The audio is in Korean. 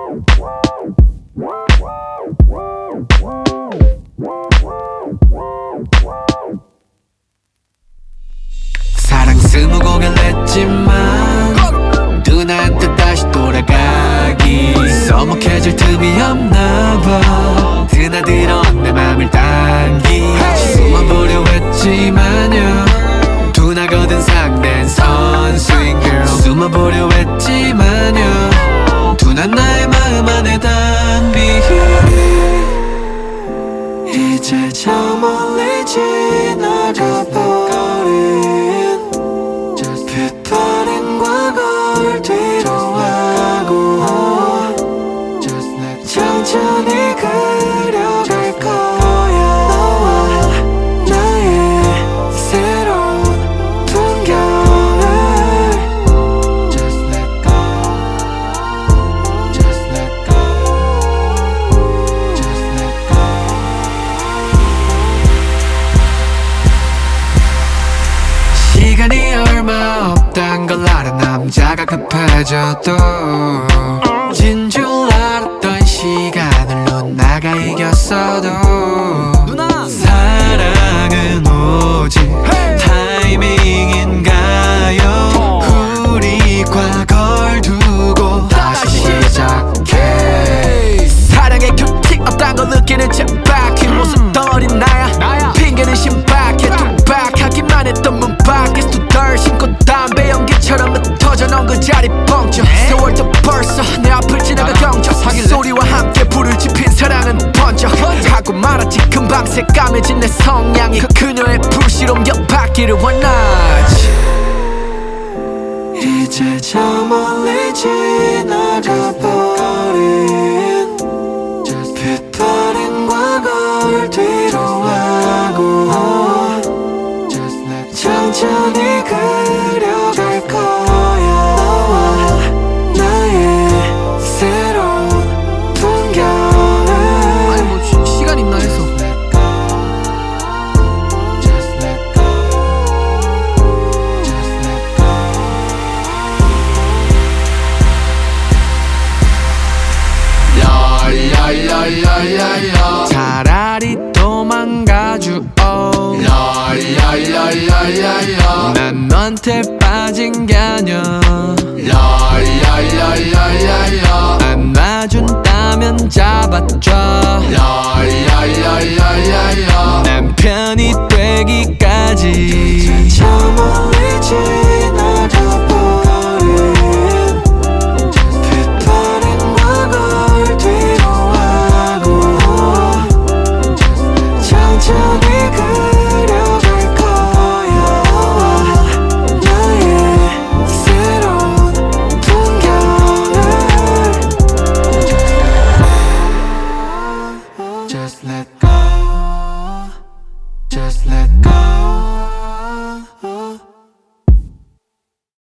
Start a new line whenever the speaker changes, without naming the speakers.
사랑 스무고개를 했지만 누나한테 다시 돌아가기 서먹해질 틈이 없나봐 드나들어온 내 맘을 당기 숨어보려 했지만요 누나거든 상대는 선수인 girl 숨어보려 했지만요 누나 나의 마음 안에 담비 이제 저 멀리 지나가버린 빛바랜 과거를 뒤로하고 천천히 그려갈 거야 너와 나의 새로운 풍경을 Just let go Just let go Just let go 시간이 얼마 없단 걸 알아 남자가 급해져도 진 줄 알았던 시간을 누나가 이겼어도 누나 사랑은 오직 타이밍인가요 우리 과거를 두고 다시 시작해 사랑에 규칙 없단 걸 느끼는 척박힌 모습 더 어린 나야 핑계는 신박해 뚝박하기만 했던 문 밖에 수덜 신고 담배 연기처럼 터져놓은 그 자리 뻥쳐 세월도 벌써 내 앞을 지나가 경적 소리와 함께 불을 지핀 사랑은 번져 하고 말았지 금방 새까매진 내 성향이 그녀의 불씨로 옆바퀴를 원하지 이제 저 멀리 지나가버린 빛바랜 과거를 뒤로하고 천천히 그려갈 거야 너와 나의 새로운 풍경을 아니 뭐 시간 있나 해서 Just let go Just let go 야야야야야야 차라리 도망가주오 야야야야야야 난 너한테 빠진 게 아냐 야야야야야야 안아준다면 잡아줘 야야야야야야 난 편이 되기까지 저 멀리 지나가버린 빛바랜 과거를 뒤로하고 천천히 그려갈 거야 나의 새로운 풍경을 Just let go Just let go